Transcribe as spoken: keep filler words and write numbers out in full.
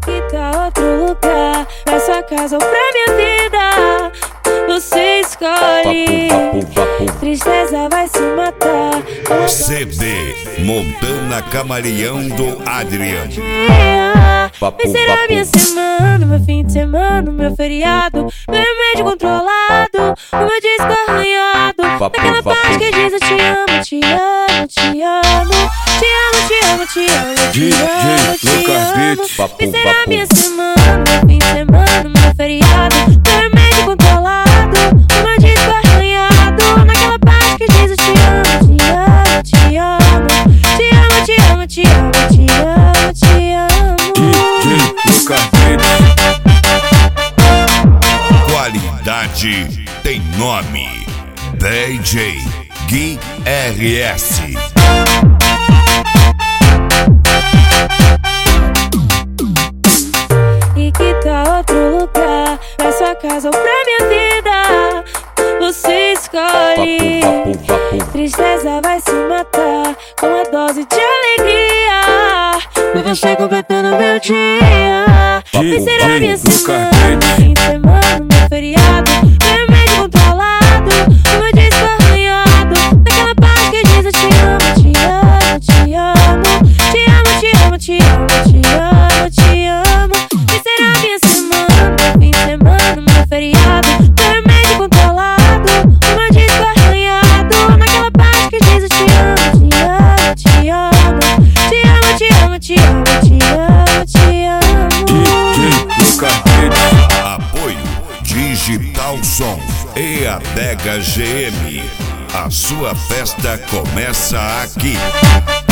que tal outro lugar? Pra sua casa ou pra minha vida? Você escolhe. Tristeza vai se matar. C D Montana Camaleão do Adriano. Vai ser a minha semana, meu fim de semana, meu feriado, meu remédio controlado, o meu disco arranhado. Naquela parte que diz eu te amo, te amo, te amo, te amo, te amo, te amo, te amo, te amo. Vai ser a minha semana, meu fim de semana, meu feriado, meu remédio controlado, o meu disco arranhado. Naquela parte que diz eu te amo, te amo, te amo, te amo, te amo, te amo, te amo, te amo. Qualidade tem nome. D J Gui R S. E que tal outro lugar? Pra sua casa ou pra minha vida? Você escolhe. Tristeza vai se matar com a dose de alegria. Com você completando meu dia. Vai ser a minha semana, meu fim de semana, meu feriado, meu remédio controlado, o meu disco arranhado. Naquela parte que diz eu te amo, te amo, te amo, te amo, te amo, te amo, te amo, te amo. Vai ser a minha semana, meu fim de semana, meu feriado, meu remédio controlado, o meu disco arranhado. Naquela parte que diz eu te amo, te amo, te amo, te amo, te amo, te amo, te amo, te amo. Apoio Digital Som e Adega G M. A sua festa começa aqui.